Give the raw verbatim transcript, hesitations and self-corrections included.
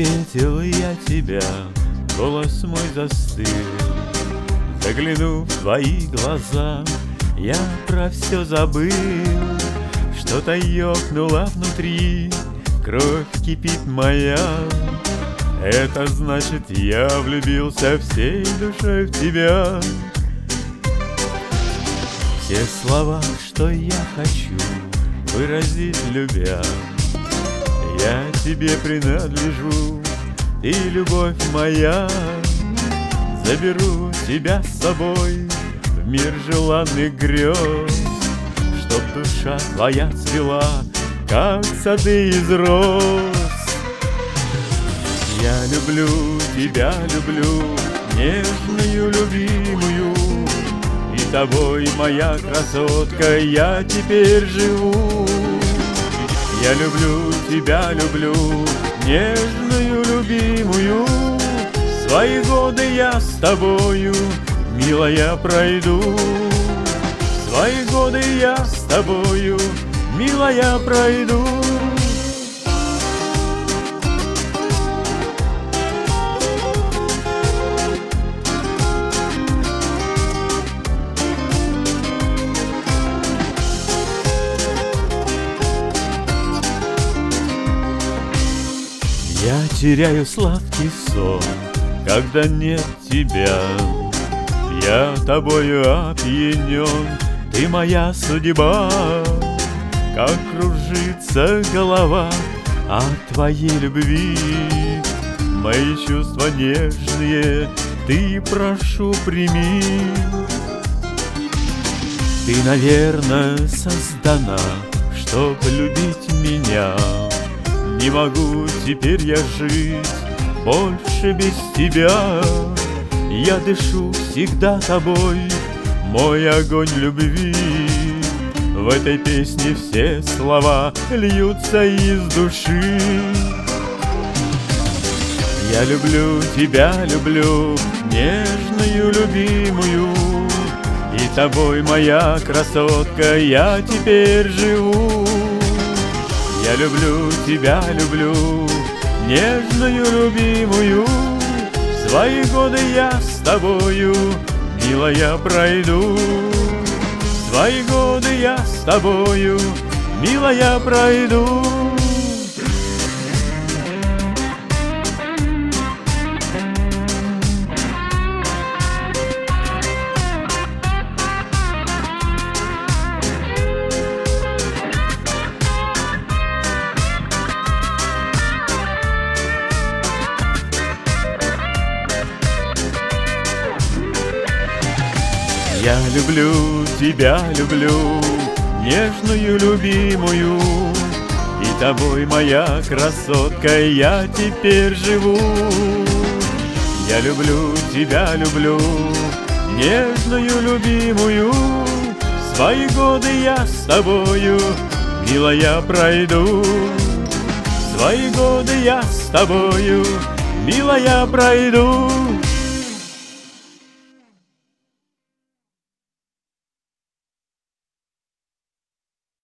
встретил я тебя, голос мой застыл. Заглянув в твои глаза, я про все забыл. Что-то ёкнуло внутри, кровь кипит моя. Это значит, я влюбился всей душой в тебя. Все слова, что я хочу выразить, любя, я тебе принадлежу, ты любовь моя. Заберу тебя с собой в мир желанных грез, чтоб душа твоя цвела, как сады из роз. Я люблю тебя, люблю, нежную, любимую, и тобой, моя красотка, я теперь живу. Я люблю тебя, люблю, нежную, любимую, свои годы я с тобою, милая, пройду. Свои годы я с тобою, милая, пройду. Я теряю сладкий сон, когда нет тебя. Я тобою опьянен, ты моя судьба. Как кружится голова от твоей любви, мои чувства нежные ты, прошу, прими. Ты, наверное, создана, чтоб любить меня. Не могу теперь я жить больше без тебя. Я дышу всегда тобой, мой огонь любви. В этой песне все слова льются из души. Я люблю тебя, люблю, нежную, любимую, и тобой, моя красотка, я теперь живу. Я люблю тебя, люблю, нежную, любимую, свои годы я с тобою, милая, пройду. Свои годы я с тобою, милая, пройду. Я люблю тебя, люблю, нежную, любимую, и тобой, моя красотка, я теперь живу. Я люблю тебя, люблю, нежную, любимую, свои годы я с тобою, милая, пройду. Свои годы я с тобою, милая, пройду.